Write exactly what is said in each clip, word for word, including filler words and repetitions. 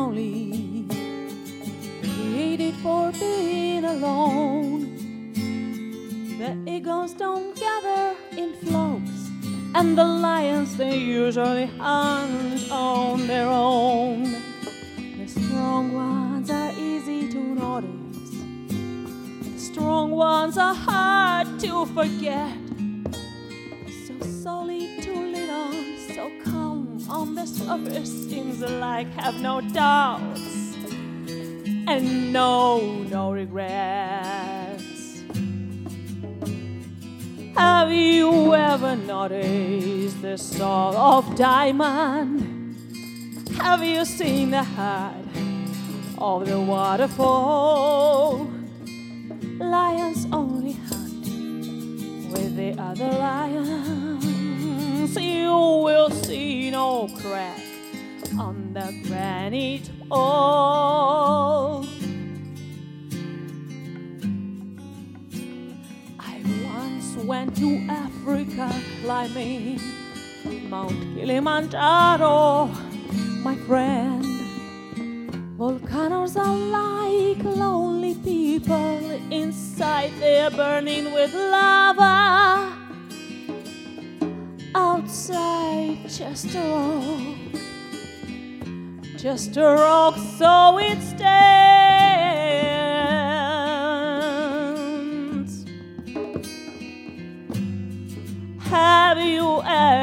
lonely, created for being alone. The eagles don't gather in flocks, and the lions, they usually hunt on their own. The strong ones are easy to notice, the strong ones are hard to forget. So solid to lean on, so calm on the surface, seems like have no doubts and no, no regrets. Have you ever noticed the soul of diamond? Have you seen the heart of the waterfall? Lions only hunt with the other lions. You will see no crack on the granite wall. I once went to Africa climbing Mount Kilimanjaro, my friend. Volcanoes are like lonely people inside, they're burning with lava. Outside, just a rock, just a rock, so it stands. Have you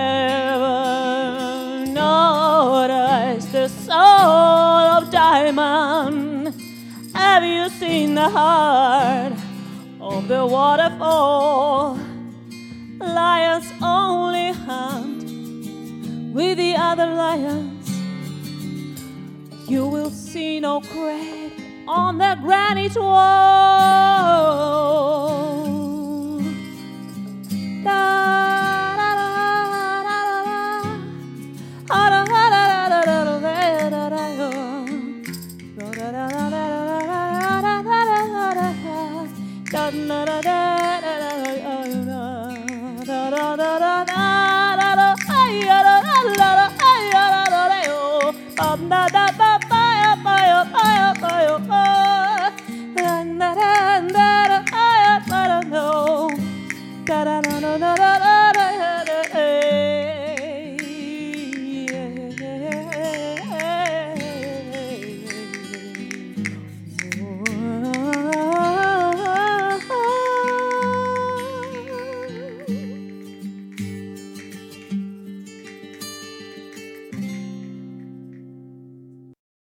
ever noticed the soul of diamond? Have you seen the heart of the waterfall? Lions only hunt with the other lions. You will see no crack on the granite wall.